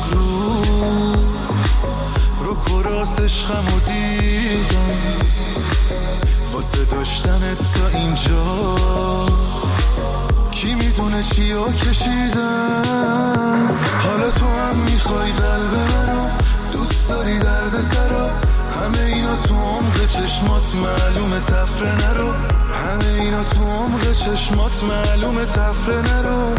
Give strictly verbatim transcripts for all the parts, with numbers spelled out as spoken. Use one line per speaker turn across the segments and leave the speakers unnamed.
شد رو رو کراس عشقمو دیدم واسه داشتن تا اینجا کی میدونه چیا کشیدم. حالا تو هم میخوای قلب منو، دوست داری درد سرا، همه اینا تو عمق چشمات معلومه تفره نرو، همه اینا تو عمق چشمات معلومه تفره نرو.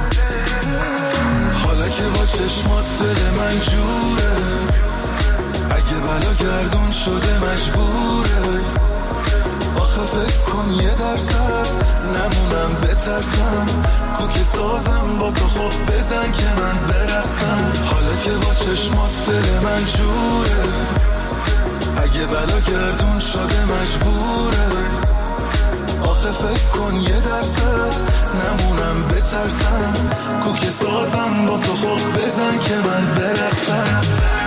حالا که با چشمات دل من جوره، اگه بلا گردون شده مجبوره. آخه فکر کن یه درصد نمونم بترسم، کوک سازم با تو خب بزن که من برقصم. حالا که با چشمات دل من جوره، اگه بلا گردون شده مجبوره. آخه فکر کن یه درصد نمونم بترسم، کوک سازم با تو خب بزن که من برقصم.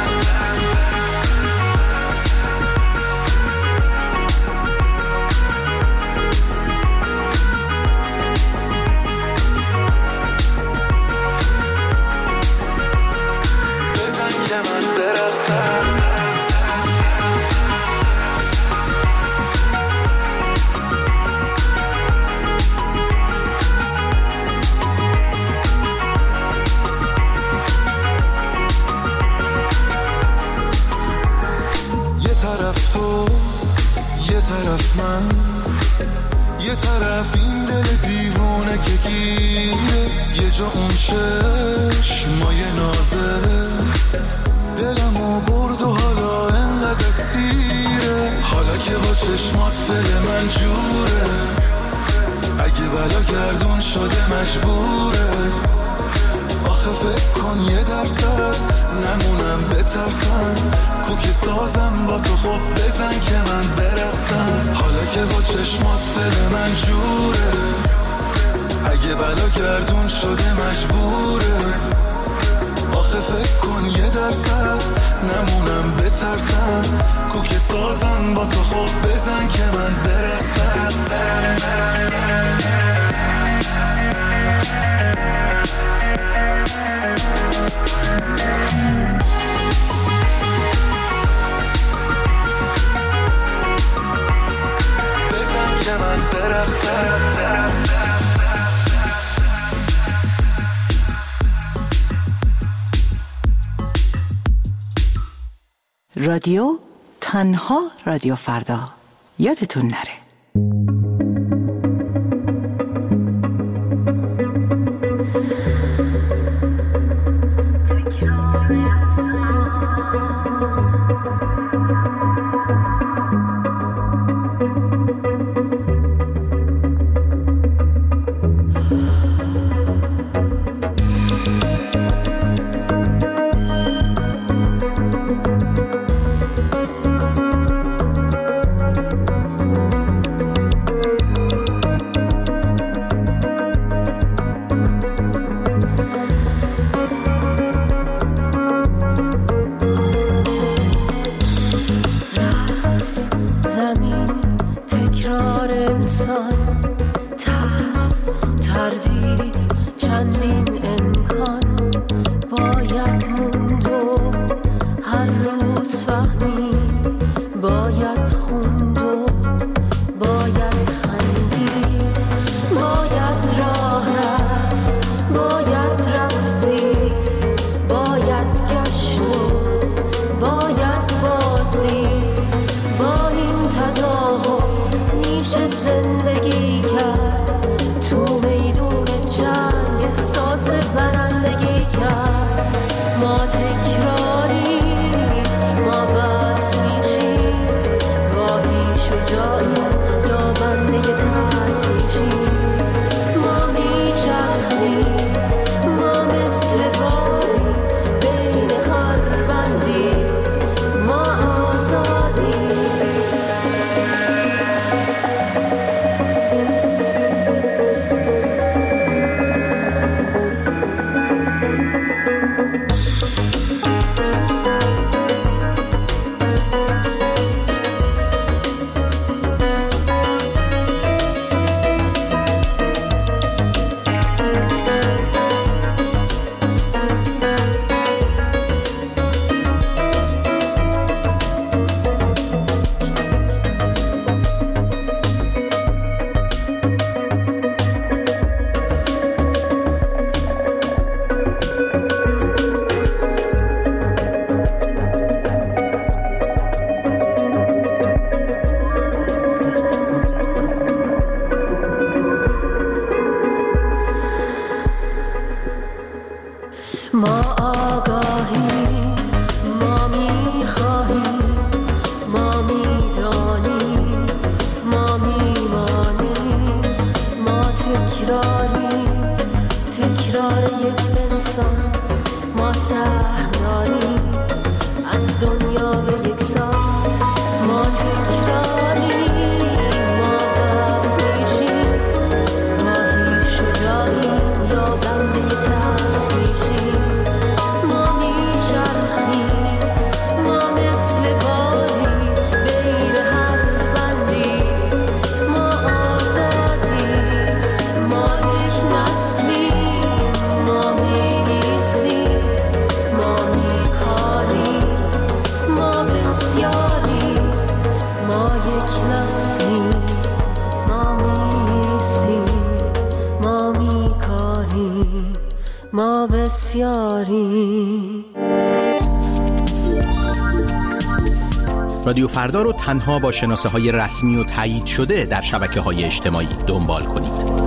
طرف من یه طرف این دل دیوونه که گیره، یه جا اون چشمای نازه دلمو برد و حالا انقدر سیره. حالا که با چشمات دل من جوره، اگه بلا گردون شده مجبوره. آخه فکر کن یه درصد نمونم بترسم، کوک سازم با تو خب بزن که من برقصم. حالا که با چشمات دل من جوره، اگه بلا گردون شده مجبوره. آخه فکر کن یه درصد نمونم بترسم، کوک سازم با تو خب بزن که من برقصم. بزن که من برقصم.
رادیو تنها رادیو فردا، یادتون نره.
زندگی کرد تو میدون جنگ، احساس برندگی نسلی ما میسی ما میکاری ما بسیاری.
رادیو فردا رو تنها با شناسه های رسمی و تایید شده در شبکه های اجتماعی دنبال کنید.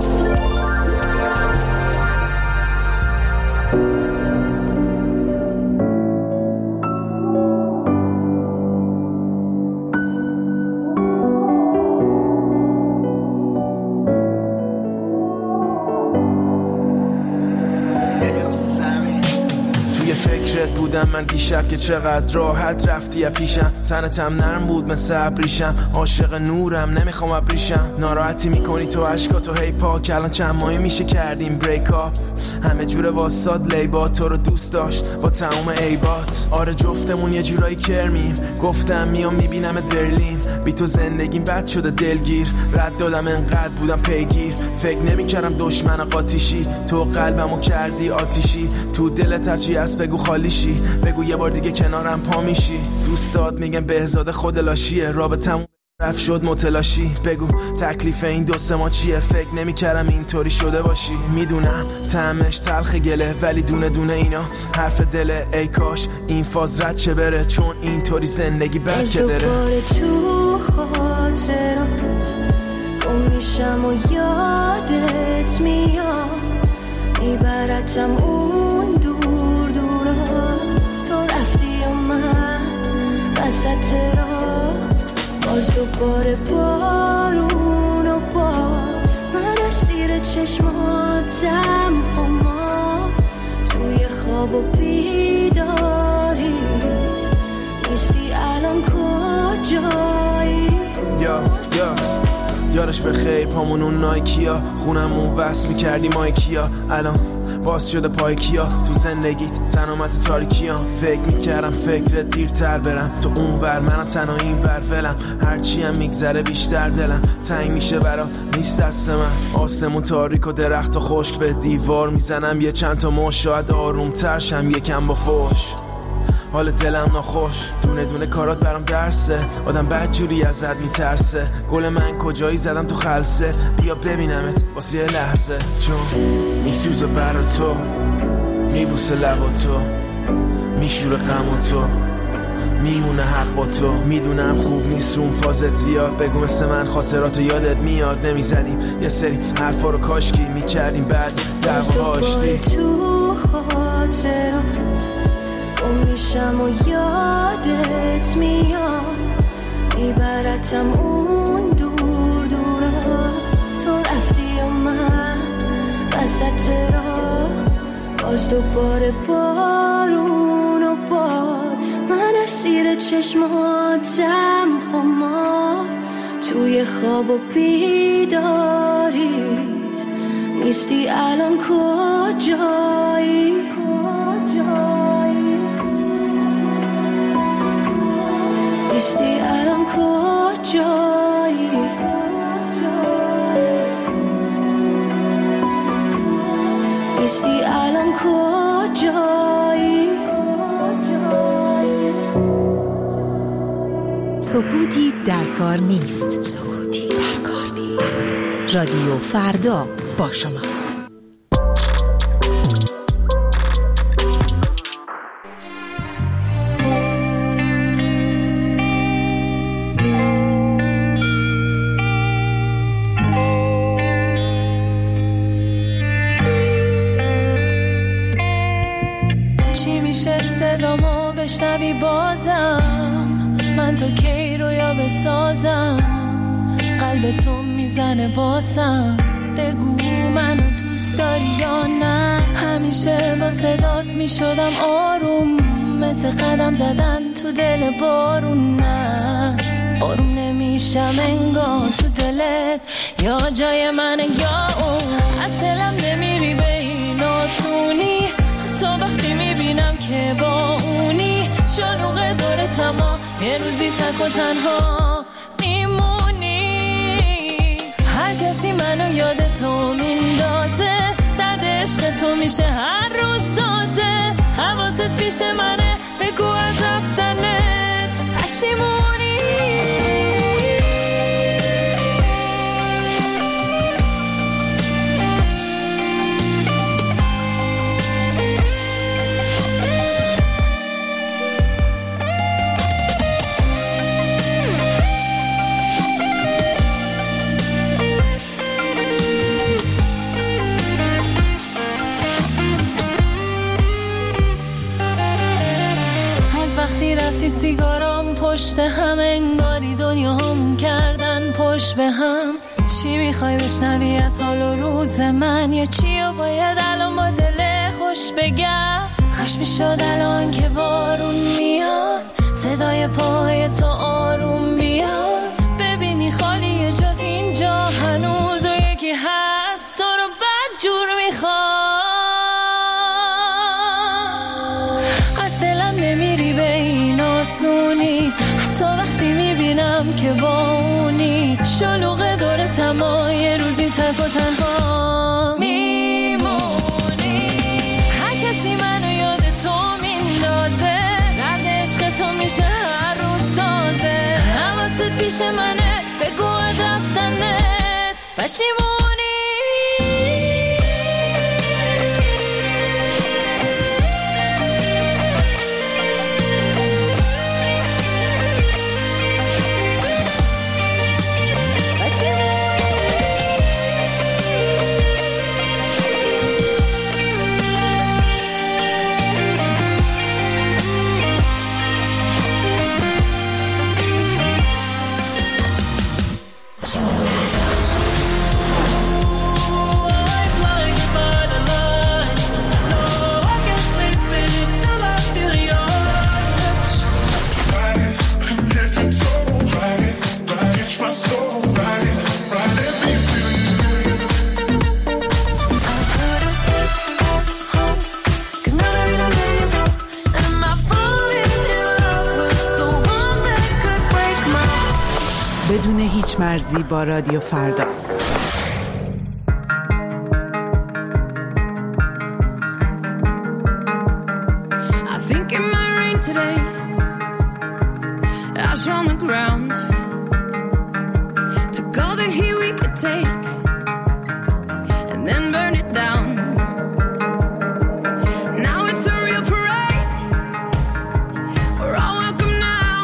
بودم من دیشب که چقدر راحت رفتی پیشم، تنتم نرم بود مثل ابریشم، عاشق نورم نمیخوام ابریشم، ناراحتی میکنی تو عشقاتو هی پاک، الان چند ماهی میشه کردیم بریک اپ، همه جوره واساد لیبا تو رو دوست داشت با تمام عیبات، آره جفتمون یه جورایی کرمیم، گفتم میام میبینمت برلین، بی تو زندگیم بد شده دلگیر، رد دادم انقدر بودم پیگیر، فکر نمیکردم دشمن قاطیشی، تو قلبمو کردی آتیشی، تو دلت هرچی هست بگو خالیشی، بگو یه بار دیگه کنارم پا میشی، دوستات میگن بهزاد خود لاشیه، رابطمون رفت شد متلاشی، بگو تکلیف این دو سه ما چیه، فکر نمیکردم اینطوری شده باشی، میدونم طعمش تلخ گله ولی دونه دونه اینا حرف دله، ای کاش این فاز رد چه بره، چون اینطوری زندگی بد چه داره،
دوباره تو خاطرات گم میشم و یادت میاد، میبرتم اون دور دورا، تو رفتی و من وسط راه، باز دوباره بارون و بار، من اسیر چشماتم خما، توی خواب و بیداری، نیستی الان کجایی؟
یا یا یارش به خیر پامون اون نایکیا، خونمون وصل میکردی مایکیا، الان باز شده پای کیا، تو زندگیت تنها تو تاریکیام، فکر میکردم فکرت دیرتر برم، تو اون ور منم تنها این ور ولم، هرچی هم میگذره بیشتر دلم تنگ میشه برات، نیست دست من، آسمون تاریک و درخت و خشک، به دیوار میزنم یه چند تا مش، شاید آروم ترشم یکم با فوش، حال دلم ناخوش، دونه دونه کارات برام درسه، آدم بدجوری ازت میترسه، گل من کجایی زدم تو خلسه، بیا ببینمت واسه یه لحظه، چون میسوزه برا تو، میبوسه لبا تو، میشوره غم تو، میمونه حق با تو، میدونم خوب نیست اون فازت زیاد، بگو مثل من خاطراتو یادت میاد، نمیزدیم یه سری حرفا رو کاشکی میکردیم بعد دعوا آشتی،
تو خاطرات گم میشم و یادت میاد، میبرتم اون دور دورا، تو رفتی و من وسط راه، باز دوباره بارون و بار، من اسیر چشماتم خمار، توی خواب و بیداری، نیستی الان کجایی؟ نیستی الان کجایی؟ نیستی الان کجایی؟
سکوتی در کار نیست. سکوتی در کار نیست. رادیو فردا با شماست.
چی میشه صدامو بشنوی بازم، من تا کی رویا بسازم، قلب تو میزنه واسم، بگو منو دوست داری یا نه، همیشه با صدات میشدم آروم، مثل قدم زدن تو دل بارون، نه آروم نمیشم انگار تو دلت یا جای من یا اون، از دلم نمیری به این آسونی، تا وقتی میبینم که با اونی، شلوغ داره تمام یه روزی تک و تنها میمونی، هر کسی منو یاد تو میندازه، درد عشق تو میشه هر روز سازه، حواست پیش منه بگو از رفتنت پشیمونی، سیگارام پشت هم، انگاری دنیا همون کردن پشت به هم. چی میخوای بشنوی از حال و روز من، یا چی و باید الان با دل خوش بگم؟ کاش میشد الان که بارون میاد صدای پای تو آروم بیاد، ببینی خالی جات اینجا هنوز و یکی هست تو رو بد جور میخواد. از دلم نمیری به این آسونی، حتی وقتی میبینم که با اونی شلوغ دور تما یه روزی تک و تنها میمونی. هر کسی منو یاد تو میندازه، درد عشق تو میشه هر روز سازه. حواست پیش منه بگو از رفتنت پشیمونی.
بدون هیچ مرزی با رادیو فردا.
I think it might rain today. Ash on the ground. Took all the heat we could take and then burn it down. Now it's a real parade. We're all welcome now.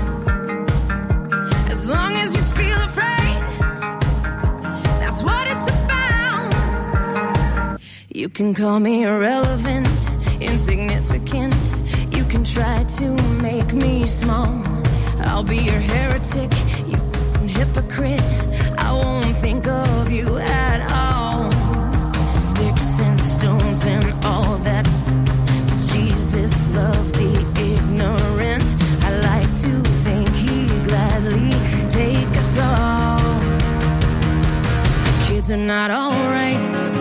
As long as you feel afraid, that's what it's about. You can call me irrelevant, insignificant. You can try to make me small. I'll be your heretic, you hypocrite. I won't think of you at all. Sticks and stones and all that. Does Jesus love the ignorant? I like to think he'd gladly take us all. The kids are not alright.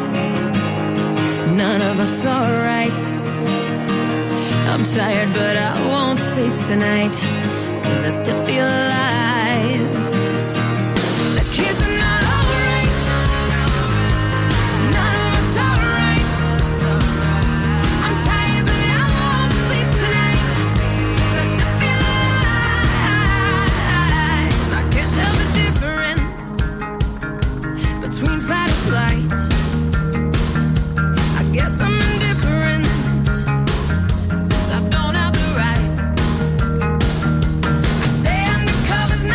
None of us are right. I'm tired but I won't sleep tonight, 'cause I still feel alive. The kids are not alright. None of us are right. I'm tired but I won't sleep tonight, 'cause I still feel alive. I can't tell the difference between fight or flight. I guess I'm indifferent since I don't have the right. I stay under covers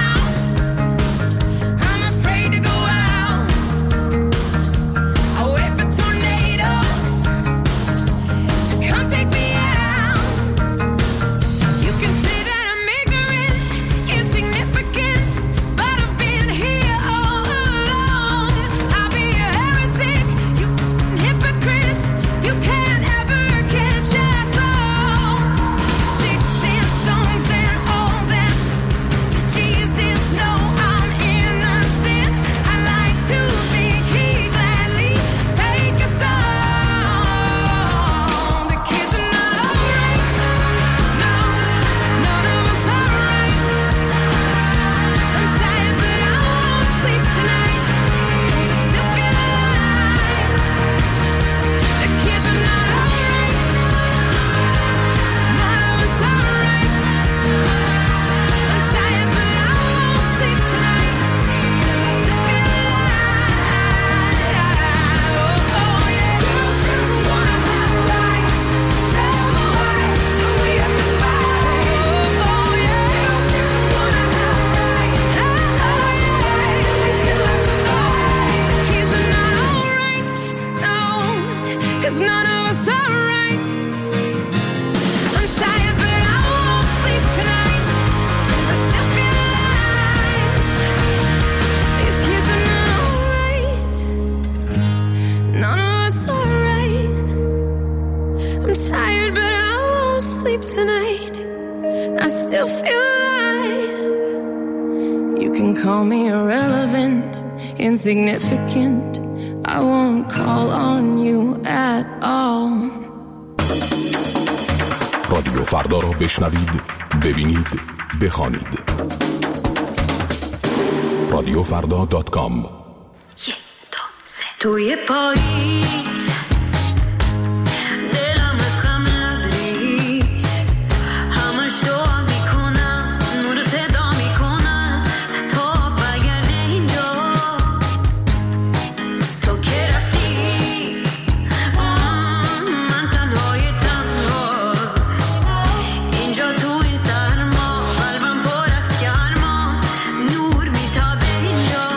me irrelevant, insignificant. I won't call on you at all.
رادیو فردا را بشنوید، ببینید، بخوانید. رادیو فردا دات کام.
یک دو سه توی پاییز دلم از غم لبریز همش دعا میکنم نور صدا میکنم تا بگرده اینجا تو که رفتی من تنهای تنها اینجا تو این سرما قلبم پر از گرما نور میتابه اینجا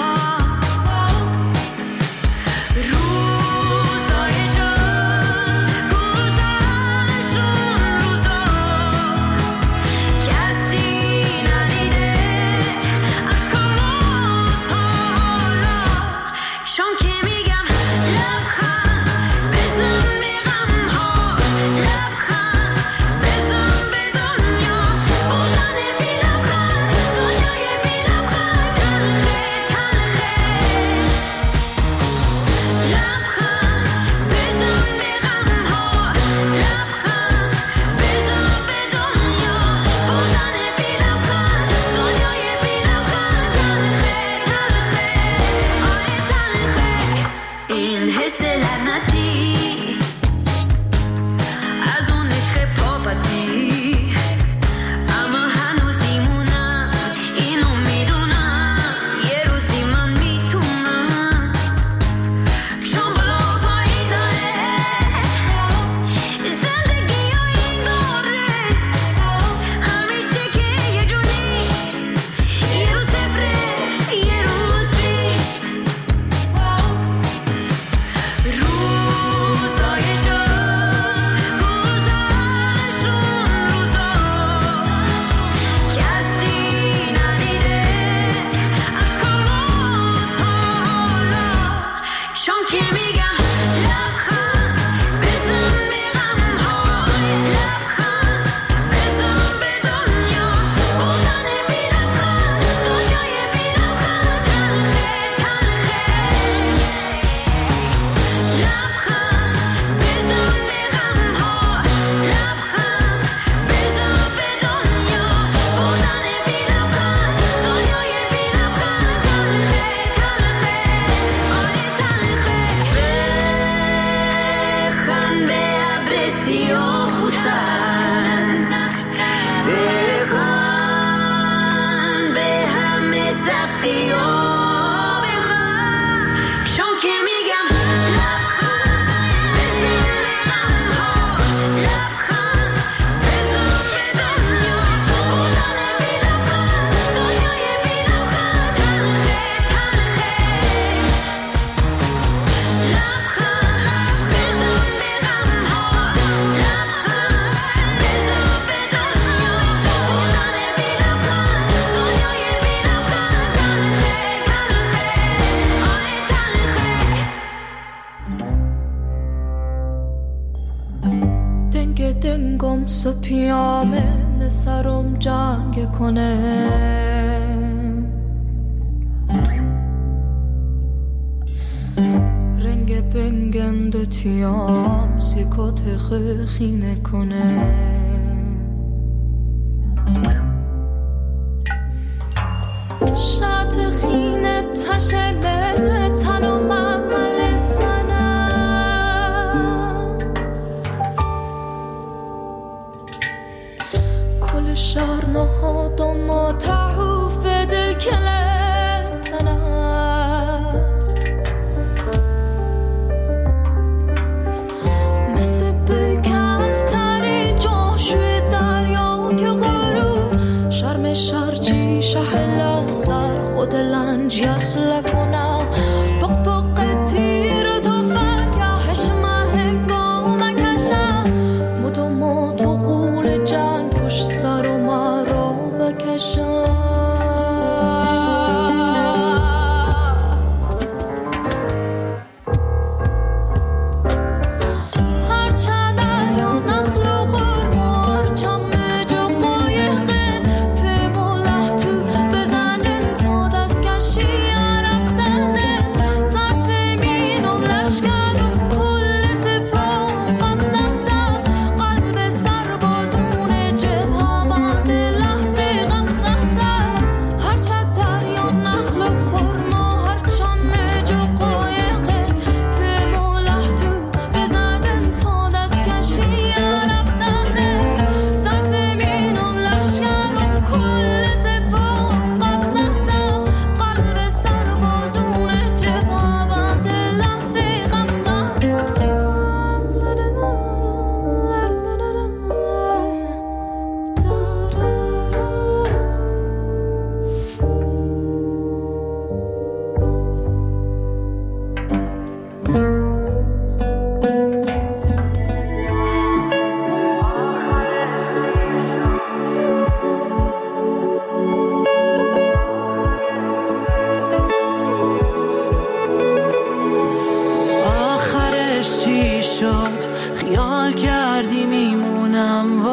روزای شب گذشت اون روزا کسی ندیده عشقامو تا حالا چون که میگم لبخند بزن به غمها لبخند بزن به دنیا بودن بی لبخند دنیای بی لبخند تلخه تلخه لبخند بزن به غمها لبخند بزن به دنیا بودن بی لبخند دنیای بی لبخند تلخه تلخه آره تلخه این حس لعنتی از اون عشق پاپتی اما هنوز میمونم اینو میدونم یه روزی من میتونم چون بالا پایین داره زندگی ها این داره همیشه که یه جور نیست یه روز صفره یه روز بیست روزای شب گذشت اون روزا کسی ندیده عشقامو تا حالا چون که میگم لبخند بزن به غمها لبخند بزن به دنیا بودن بی لبخند دنیای بی لبخند تلخه تلخه لبخند بزن به غمها لبخند بزن به دنیا بودن بی لبخند دنیای بی لبخند تلخه تلخه آره تلخه بخند به ابر سیاه و سرد بخند به همه سختی ها بخند چون که میگم لبخند بزن به غمها لبخند بزن به دنیا بودن بی لبخند دنیای بی لبخند تلخه تلخه لبخند بزن به غمها لبخند بزن به دنیا بودن بی لبخند دنیای بی لبخند تلخه تلخه آره تلخه دنگ دنگم سپیامه نسرم جنگ کنه رنگ بنگند و تیام سیکوت خخینه کنه شات خینه تشه بره تنم عمل سنم کل شهر نهادم و تحوف دل کله سنم مثل بگستری جاشوی دریا که غروب شرم شرجی شهلا سر خود لنجی اصلا کنم بق بق تیر تا فنگهش مهنگام کشم مدو مدو غول جنگ پشت سر و مرا بکشم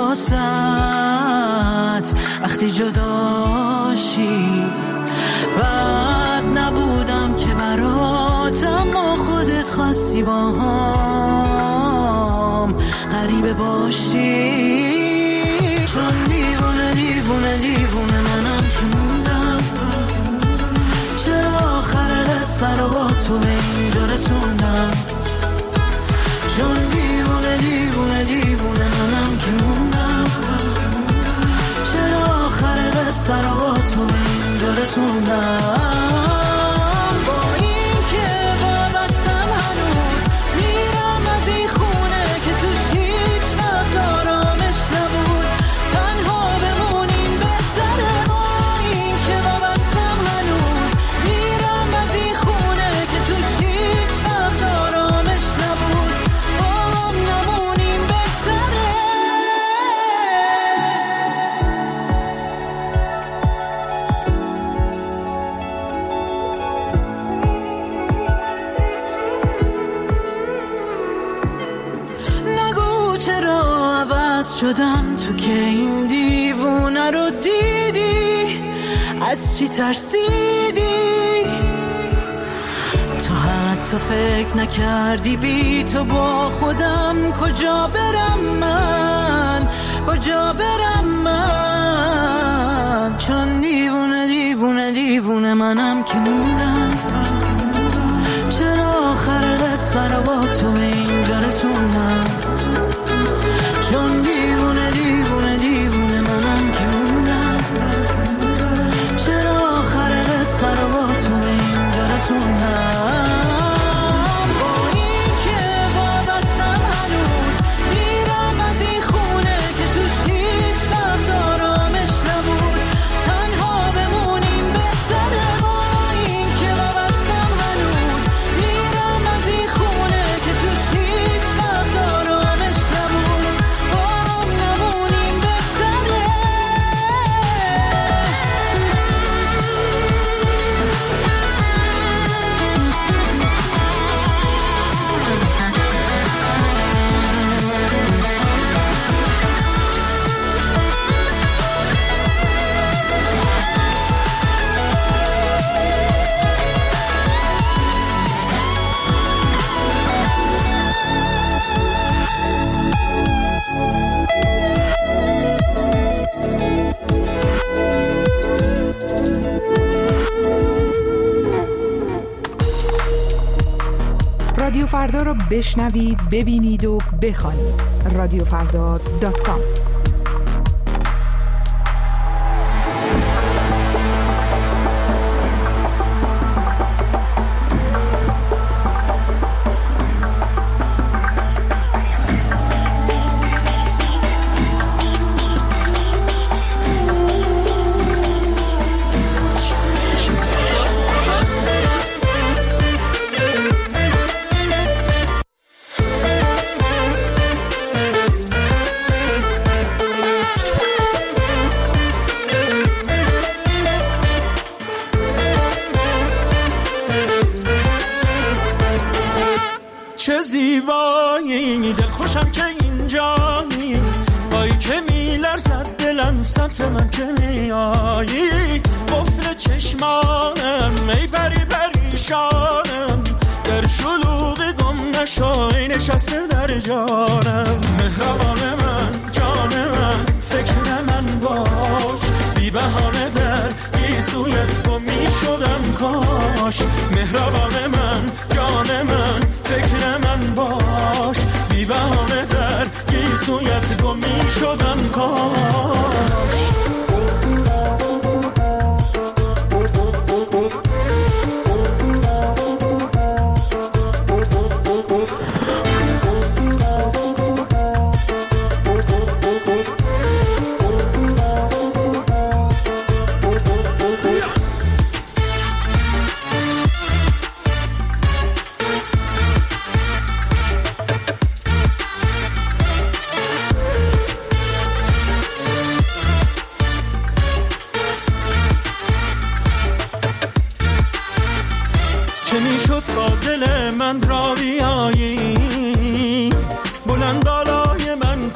واسط وقتی جداشی بد نبودم که برات، اما خودت خواستی با هم غریبه باشی. چون دیوونه دیوونه دیوونه منم که موندم، چرا آخر قصه رو با تو به اینجا رسوندم. چون دیوونه دیوونه دیوونه منم که موندم، چرا آخر قصه رو با تو به اینجا رسوندم. با این که وابستم هنوز میرم از این خونه که توش هیچ وقت آرامش نبود، تنها بمونیم بهتره. با این که وابستم هنوز میرم از این خونه که توش هیچ وقت آرامش نبود، با هم نمونیم بهتره. نگو چرا عوض شدم تو که این دیوونه رو دیدی، از چی ترسیدی؟ تو حتی فکر نکردی بی تو با خودم کجا برم من، کجا برم من. چون دیوونه دیوونه دیوونه منم که موندم، چرا آخر قصه رو با تو به اینجا رسوندم. چون دیوونه دیوونه دیوونه منم که موندم، چرا آخر قصه رو با تو به اینجا رسوندم. با این که وابستم هنوز میرم از این خونه که توش هیچ وقت آرامش نبود، تنها بمونیم بهتره. با این که وابستم هنوز میرم از این خونه که توش هیچ وقت آرامش نبود، با هم نمونیم بهتره.
رادیو فردا رو بشنوید، ببینید و بخوانید. رادیو فردا دات کام.
چه زیبایی دل خوشم که اینجایی، بایی که میلرزد دلم سمت من که میایی. قفل چشمانم ای پری پریشانم، در شلوغ گم نشای نشسته در جانم. مهربان من جان من فکر من باش، بی بهانه در گیسویت گم میشدم کاش. مهربان من جان من فکر من باش، بی بهانه در گیسویت گم میشدم کاش.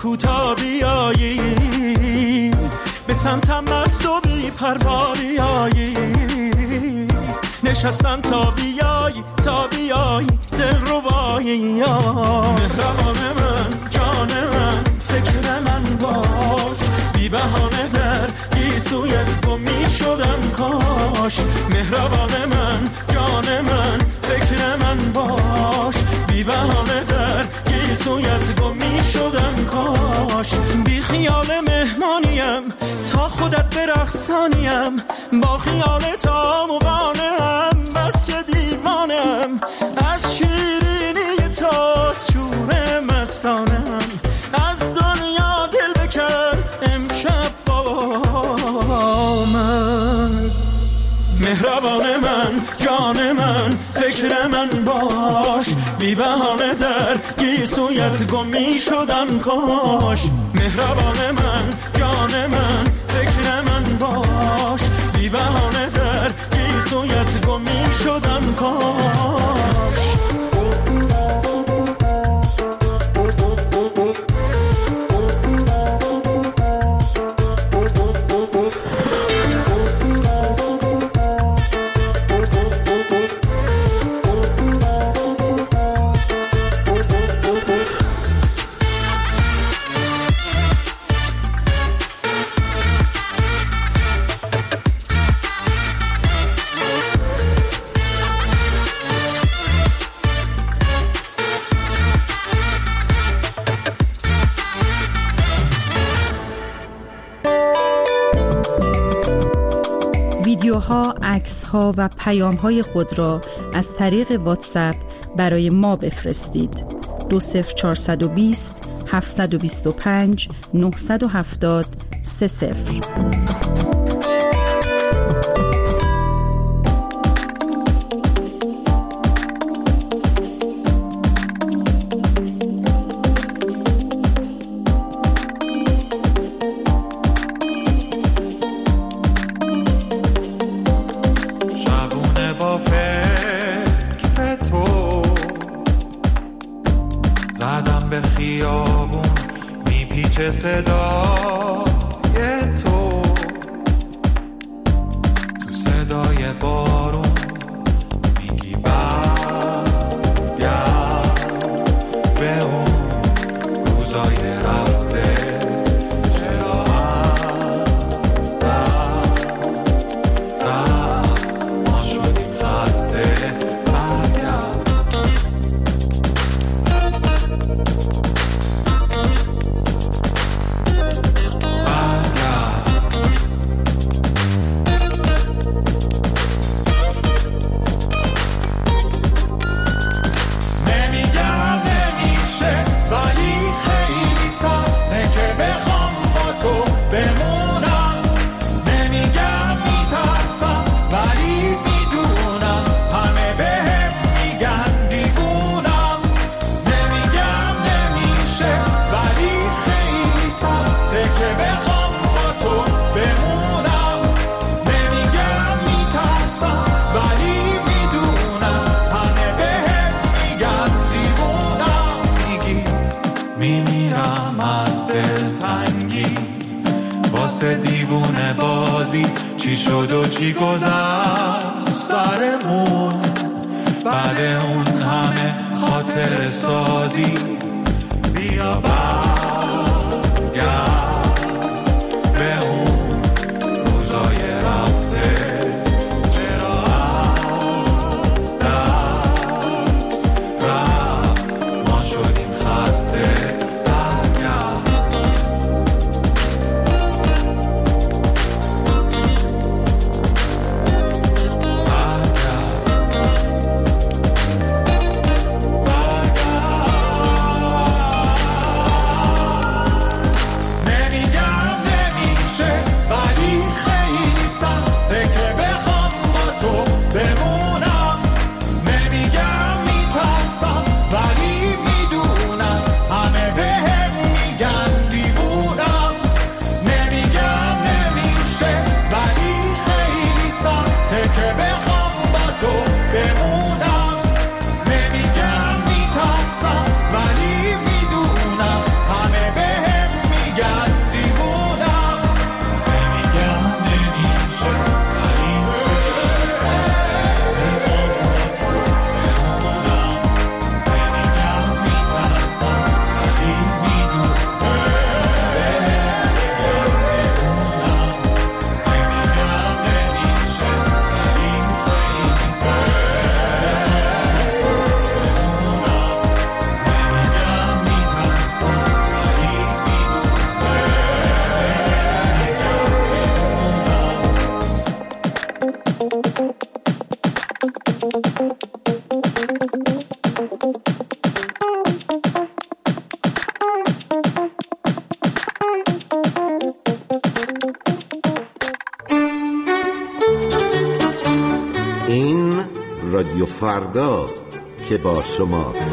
کوتا بیایی، به سمتم مست و بی پروا بیایی، نشستم تا بیایی تا بیایی دل رو بایی. مهربان من جان من فکر من باش، بی بهانه در گیسویت گم می شدم کاش. مهربان من جان من فکر من باش، بی بهانه در گیسویت گم می شدم کاش. بی خیال مهمانیم تا خودت برقصانیم، با خیال تا مقانم بس که دیوانم، از شیرینی تا شور مستانم، از دنیا دل بکن امشب با من. مهربان من جان من فکر من باش، بی بهانه در گیسویت گم می شدم کاش. مهربان من جان من فکر من باش، بی بهانه در گیسویت گم می شدم کاش.
ویدیوها، عکس‌ها و پیام‌های خود را از طریق واتساپ برای ما بفرستید. دو صفر چهارصد و بیست هفتصد و بیست و پنج نهصد و هفتاد سه صفر.
صدای تو تو صدای بارون میگی برگرد به اون روزای رفته، چرا از دست رفت ما شدیم خسته. برگرد دیوونه بازی چی شد و چی گذشت سرمون، بعد اون همه خاطر سازی بیا برگرد به اون روزای رفته، چرا از دست رفت ما شدیم خسته.
رادیو فرداست که با شماست.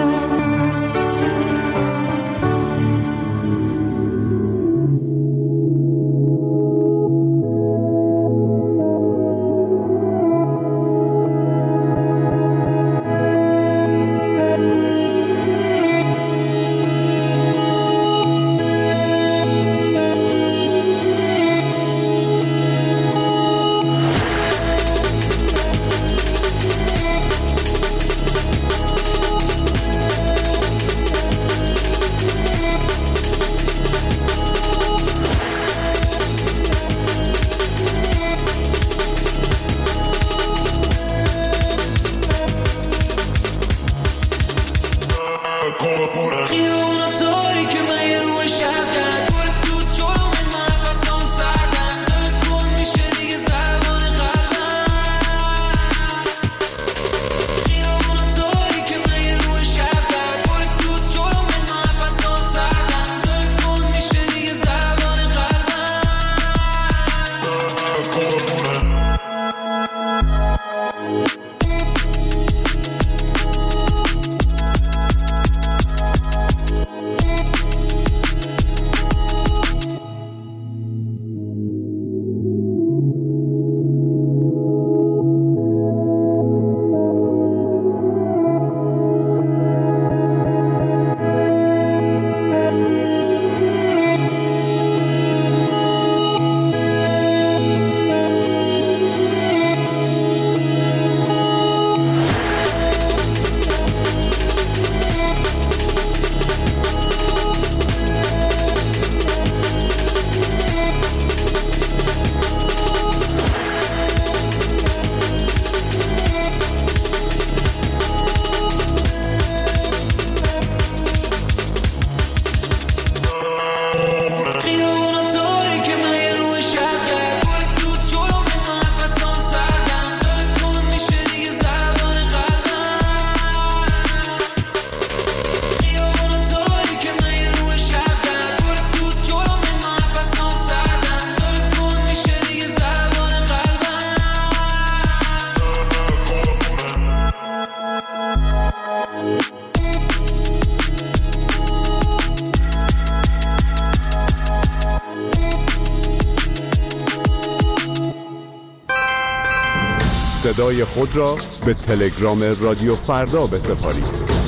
صدای خود را به تلگرام رادیو فردا بسپارید.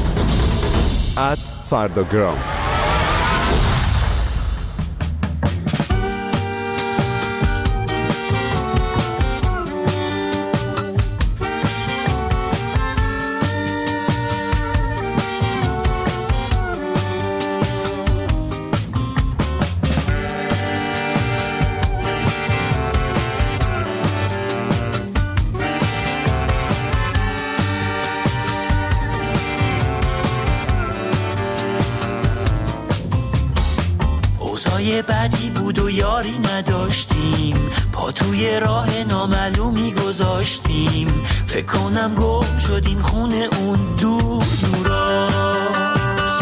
ات فرداگرام.
بعدی بود و یاری نداشتیم، پا توی راه نامعلومی گذاشتیم، فکر کنم گم شدیم خونه اون دور دوراست.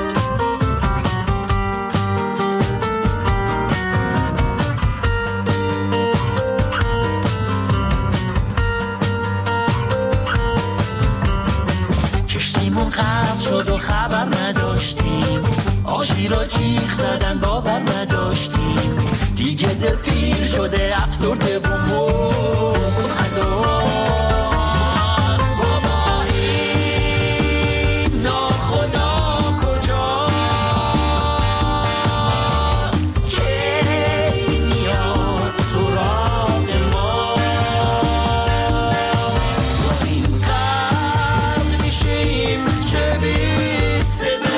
کشتیمون غرق شد و خبر نداشتیم، آشی را جیغ زدن باور نداشتیم، دیگه دل پیر شده افسرده و متعدد. بابا این ناخدا کجاست که میاد سراغ ما؟ با این قرد میشیم چه بی صدا.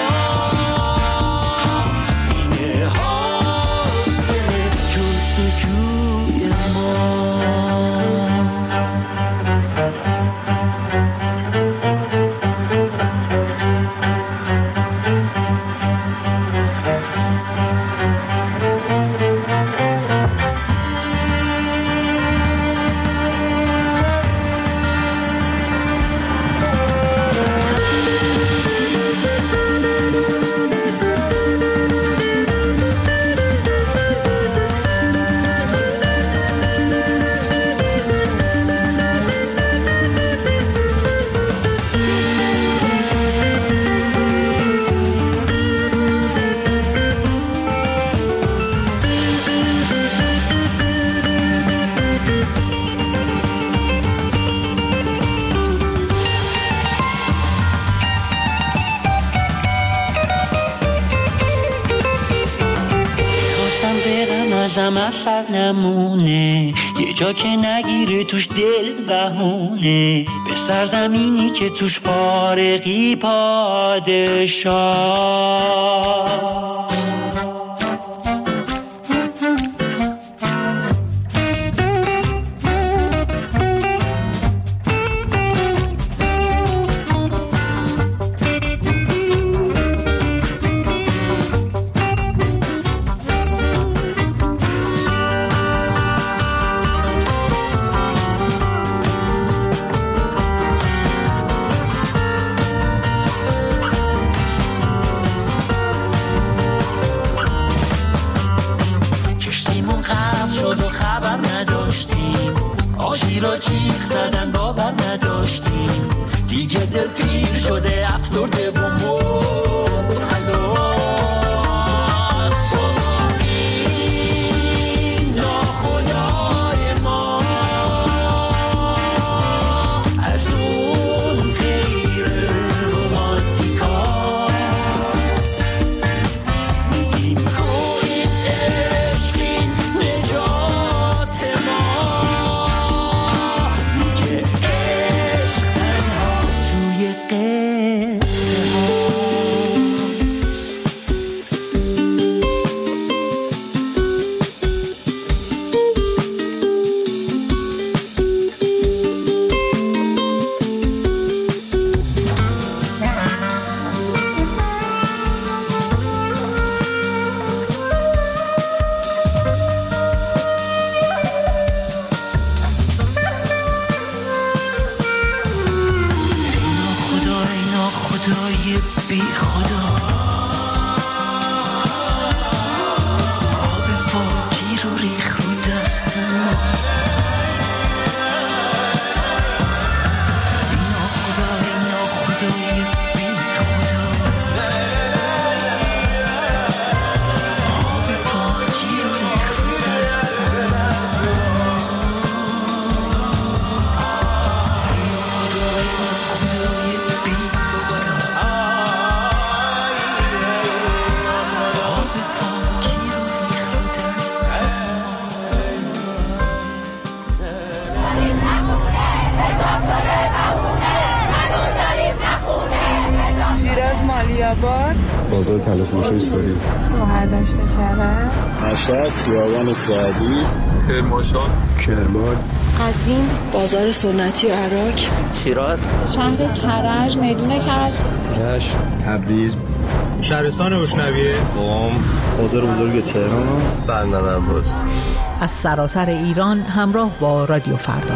بازم اثر نمونه، یه جا که نگیره توش دل بهونه، به سرزمینی که توش فارغی پادشاه. را جیغ زدن باور نداشتیم، دیگه دل پیر شده افسرده و مبتلا.
بازار تلفروشی سوری،
مهردشت کرد،
مشهد، خیابان سعدی،
کرمانشاه،
کرمان،
قزوین، بازار سنتی و عراق،
شیراز،
شهر کرج، میدون کرج،
رشت،
تبریز،
شهرستان بشنویه،
قم، بازار بزرگ تهران، بندر عباس.
از سراسر ایران همراه با رادیو فردا.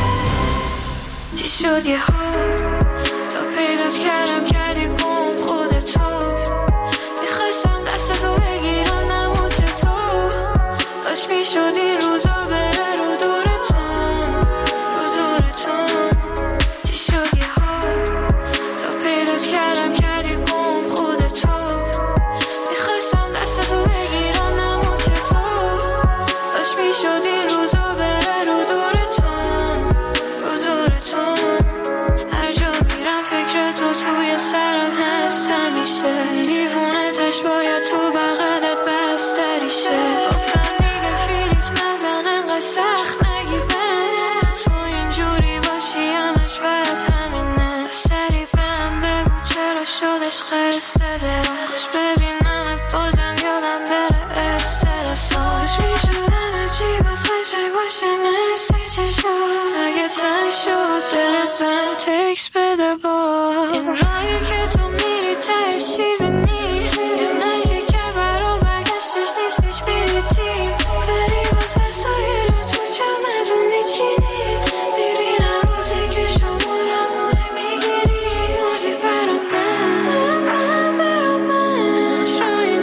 چی شد یه ها تا پیدات کردم کردی گم خودتو، میخواستم دست تو بگیرم نمو چطور، داشت میشدی روزا بره رو دورتون رو دورتون. چی شد یه ها تا پیدات کردم کردی گم خودتو، میخواستم دست تو بگیرم نمو چطور، داشت میشدی روزا بره رو دورتون رو دورتون. هر جا میرم فکر تو توی سرم هست میشه، دیوونتش باید تو بغلت بستری شه. گفتم دیگه فیلیک نزن انقدر سخت نگیرم، تو اینجوری باشی همش وز همینه. سری بهم بگو چرا شدش قصه درمش، ببینمت بازم یادم بره استرساش. میشودم چی باز قشنگ باشه مثل چه شد، اگه تن شد دلت بهم تکس بده با این راهی که تو میری تش چیزی نیست، یه نسی که برا برگشتش نیستش بلیتی، بری باز وسایل رو تو چمدون میچینی، میبینم روزی که شمارم و میگیری، مردی برام من من برام من شایی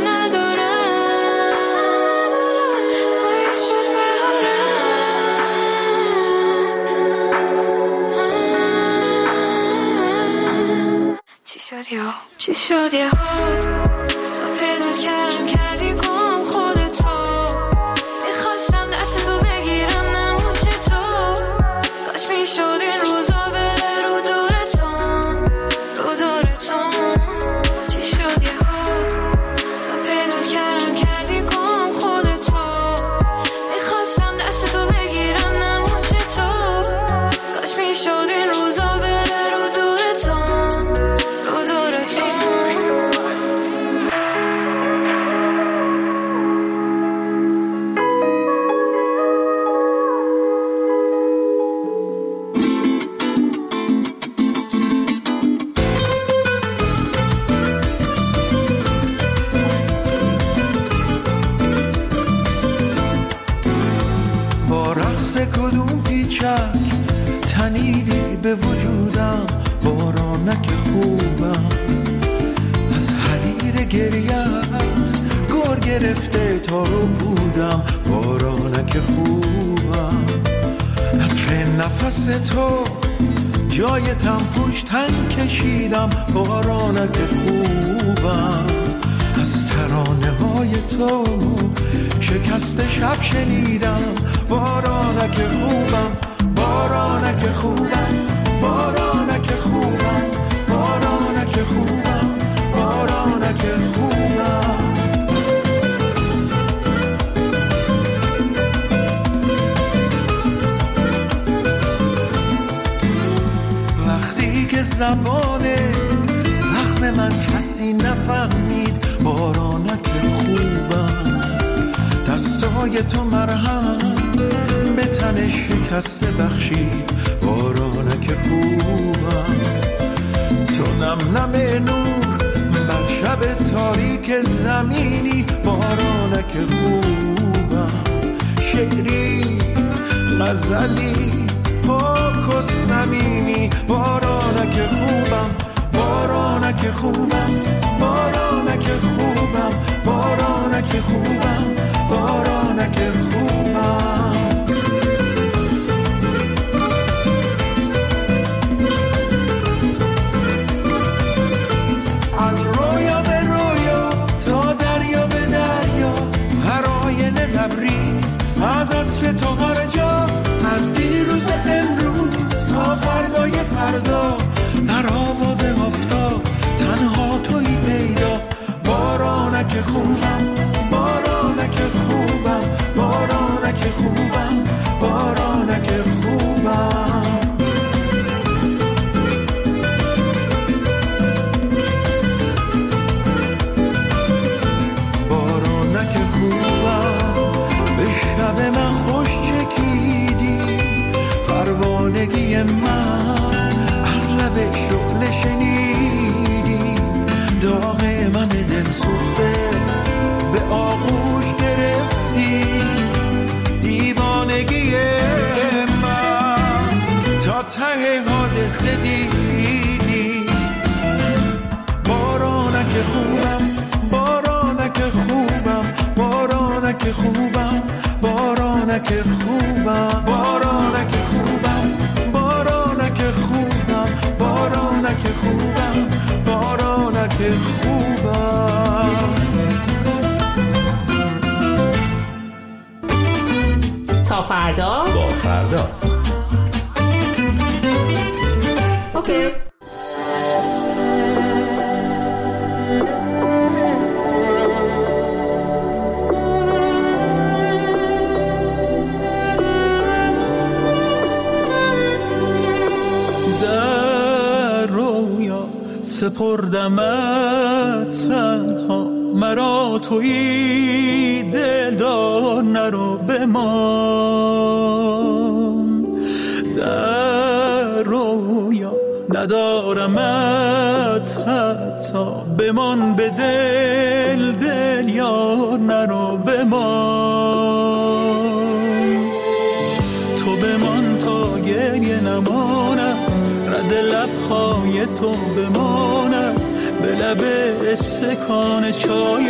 ندارم، باید شد بهارم. چی شد یا چی شد یه ها تا پیدات کردم کردی گم خودتو، میخواستم دست تو بگیرم نمو چطور، کاش میشد این روزا بره رو دورتون رو دورتون. چی شد یه ها تا پیدات کردم کردی گم خودتو،
بودم بارانک خوبم، از حریر گریت گور گرفته تارو بودم بارانک خوبم. عطر نفس تو جای تنفوش تن کشیدم بارانک خوبم. از ترانه های تو شکست شب شنیدم بارانک خوبم. بارانک خوبم، بارانک خوبم، بارانک خوبم، بارانک خوبم. وقتی که زبان زخم من کسی نفهمید بارانک خوبم. دستای تو مرهم به تن شکسته بخشید بارانک خوبم. تو نم نم نور بر شب تاریک زمینی بارانک خوبم. شعری غزلی پاک و صمیمی بارانک خوبم. بارانک خوبم، بارانک خوبم، بارانک خوبم، بارانک خوبم. از رویا به رویا تا دریا به دریا، هر آینه لبریز از عطر تو هر جا. از دیروز به امروز تا فردای فردا، در آواز آفتاب تنها تویی پیدا بارانک خوبم. بارانک خوبم، بارانک خوبم، بارانک خوبم. بارانک خوبم، به شب من خوش چکیدی پروانگی من، از لب شعله شنیدی داغ من دل سوخته به آغوش گرفتی دیوانگی من، تا ته حادثه دیدی بارانک خوبم. بارانک خوبم، بارانک خوبم، بارانک خوبم، بارانک خوبم، بارانک خوبم، بارانک خوبم، بارانک خوبم.
تا فردا
با فردا.
اوکی.
سپردمت تنها مرا تویی دلدار نرو بمان. در رویا ندارمت حتی بمان به دل دل یار نرو بمان. تو بمان تا گریه نمانم، رد لبهای تو بمانم به لب استکان چای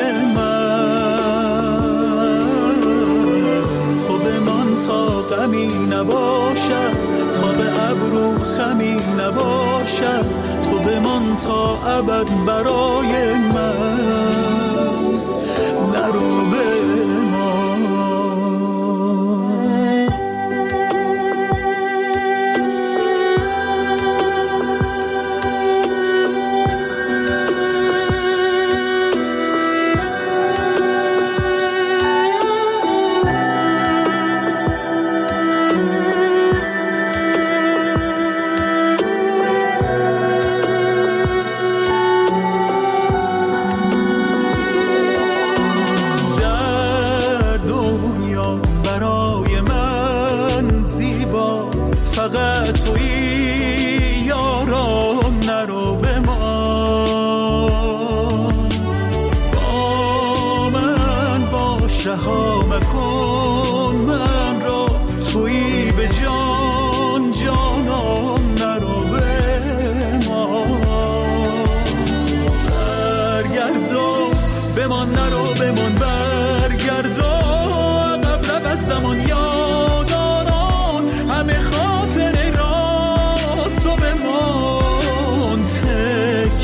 من. تو بمان تا غمی نباشد، تا به ابرو خمی نباشد. تو بمان تا ابد برای من، نرو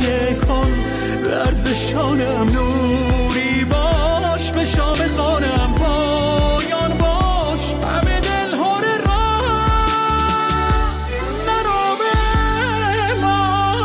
مایه کن ورزشانم، نوری باش به شام خانم، پایان باش همه دل هر راه نرام من.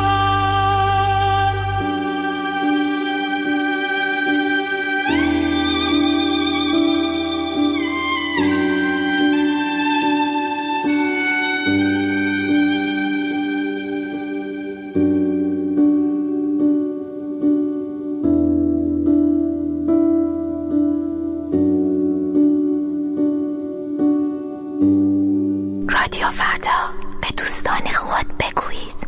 رادیو فردا، به دوستان خود بگویید.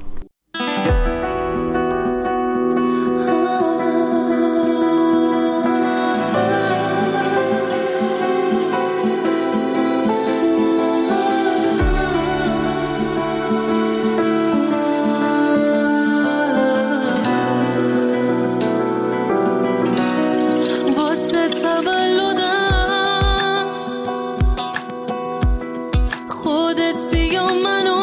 واسه تولدم خودت بیا منو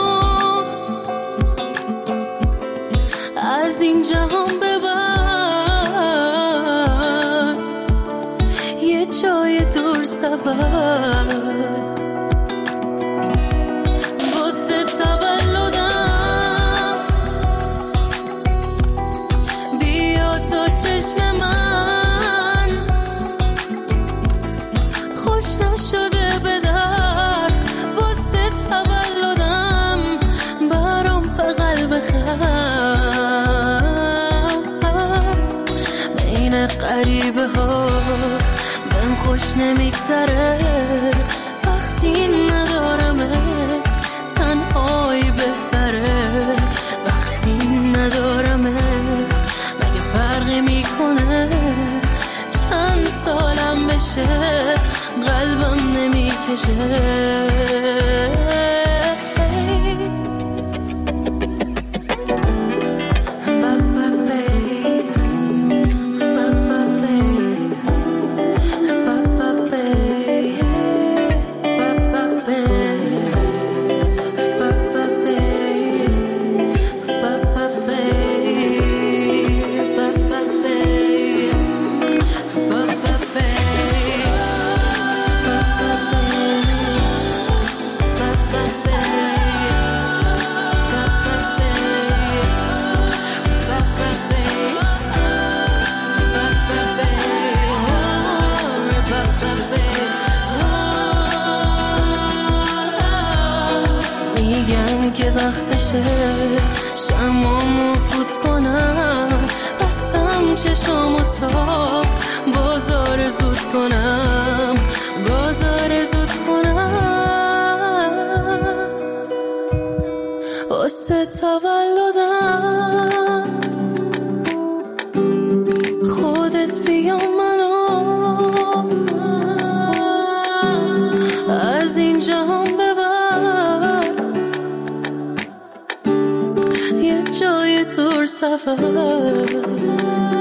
از این جهان ببر، یه جای دور سفر. واسه تولدم بیا تا چشم من خوش نشده به درد. واسه تولدم برام بغل بخر، بین غریبه ها بهم خوش نمیگذره وقتی ندارمت، تنهایی بهتره وقتی ندارمت. مگه فرقی میکنه چند سالم بشه قلبم نمیکشه. که وقتشه شمامو فوت کنم، بستم چشامو تا بازار زود کنم، بازار زود کنم. واسه تولدم خودت بیا منو از این جهان ببر، یه جای دور سفر.